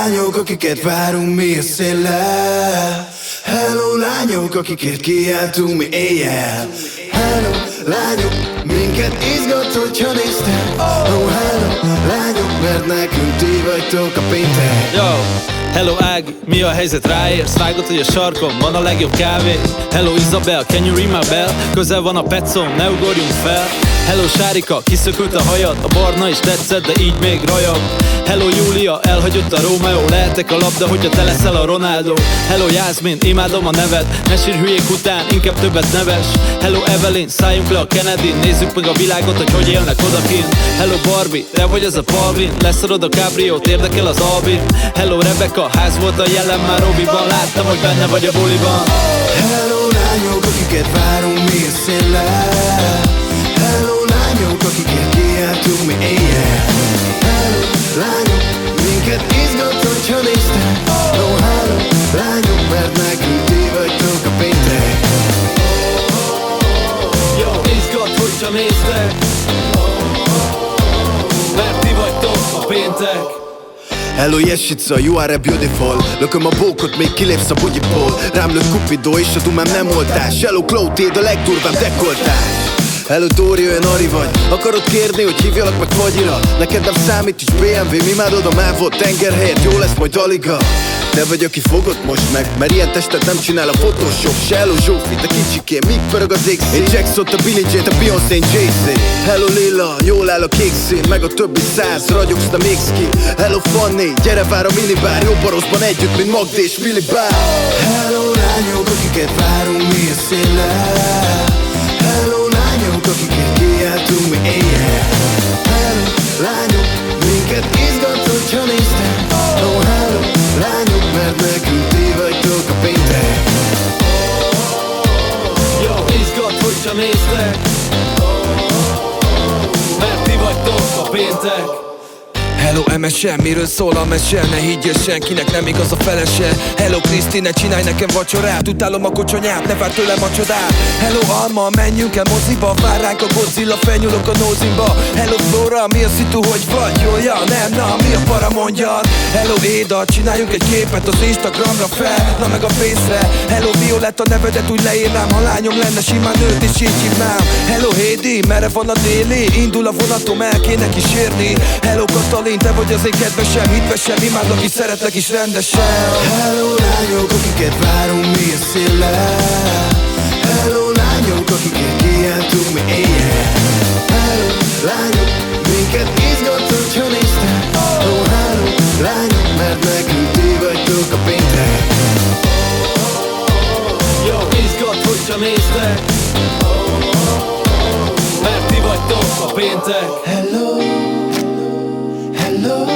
lányok, akiket várunk mi a széllel. Hello lányok, akikért kiáltunk mi éjjel. Hello lányok, minket izgat, hogyha néztek. Oh hello lányok, mert nekünk ti vagytok a péntek. Yo, hello Ági, mi a helyzet, ráérsz? Vágod, hogy a sarkon van a legjobb kávé. Hello Isabel, can you ring my bell? Közel van a petszom, ne ugorjunk fel. Hello Sárika, kiszökült a hajad. A barna is tetszett, de így még rajog. Hello Júlia, elhagyott a Rómeó. Lehetek a labda, hogyha te leszel a Ronaldo. Hello Jászmin, imádom a neved. Ne sírj hülyék után, inkább többet neves. Hello Evelyn, szálljunk le a Kennedy. Nézzük meg a világot, hogy élnek odakint. Hello Barbie, te vagy az a Palvin. Leszarod a Cabriót, érdekel az Albin. Hello Rebecca, ház volt a jelen már Robiban. Láttam, hogy benne vagy a buliban. Hello lányok, akiket várunk mi a széllel. Hello lányok, akikért kiáltunk mi éjjel. Hello lányok, minket izgat, hogyha néztek. Oh hello lányok, mert nekünk ti vagytok a péntek. Jó, izgat, hogyha néztek. Mert ti vagytok a péntek. Hello Jeshica, you are a beautiful. Lököm a bókot, még kilépsz a bugyiból. Rám lőtt Cupido és a dumám nem oltás. Hello Clotilde, a legdurvább dekoltás. Hello Tóri, olyan Ari vagy. Akarod kérni, hogy hívjalak meg fagyira? Neked nem számít, hogy BMW, imádod a mávot, tenger helyett jó lesz majd Aliga. Te vagy, aki fogott most meg, mert ilyen testet nem csinál a Photoshop. Se Hello Zsófi, te kicsikén, míg pörög az égszín. Én Jackson, a Billie Jean, a Beyoncé, Jay-Z. Hello Lilla, jól áll a kék szín, meg a többi száz, ragyogsz, de mégsz ki. Hello Fanny, gyere vár a minibár, jobb a rosszban együtt, mint Magda és Willy Bár. Hello lányok, akiket várunk mi a széllel. Hello lányok, akikért kiáltunk mi éjjel. Hello lányok, minket izgat, hogyha néztek. Oh hello lányok, mert nekünk ti vagytok a péntek. Jó, izgat, hogyha néztek. Mert ti vagytok a péntek. Hello MSM, miről szól a mese? Ne higgyél senkinek, nem igaz a felese. Hello Kriszti, ne csinálj nekem vacsorát. Utálom a kocsonyát, ne vár tőlem a csodát. Hello Alma, menjünk el moziba. Vár ránk a Godzilla, felnyúlok a nózimba. Hello Flora, mi a szitu, hogy vagy? Jól, ja, nem, na, mi a para, mondjad? Hello Éda, csináljunk egy képet az Instagramra fel, na meg a Face-re. Hello Violetta, nevedet úgy leírnám. Ha lányom lenne, simán nőt is így hívnám. Hello Hédi, merre van a déli? Indul a vonatom, el kéne kísérni. Hello Katalin, te vagy az én kedvesem, hitvesem, imádlak és szeretlek is rendesen. Hello lányok, akiket várunk mi a széllel. Hello lányok, akikért kiáltunk mi éjjel. Hello lányok, minket izgat, hogyha néztek. Oh hello lányok, mert nekünk ti vagytok a péntek. Jó, izgat, hogyha néztek. Mert ti vagytok a péntek. Hello, hello.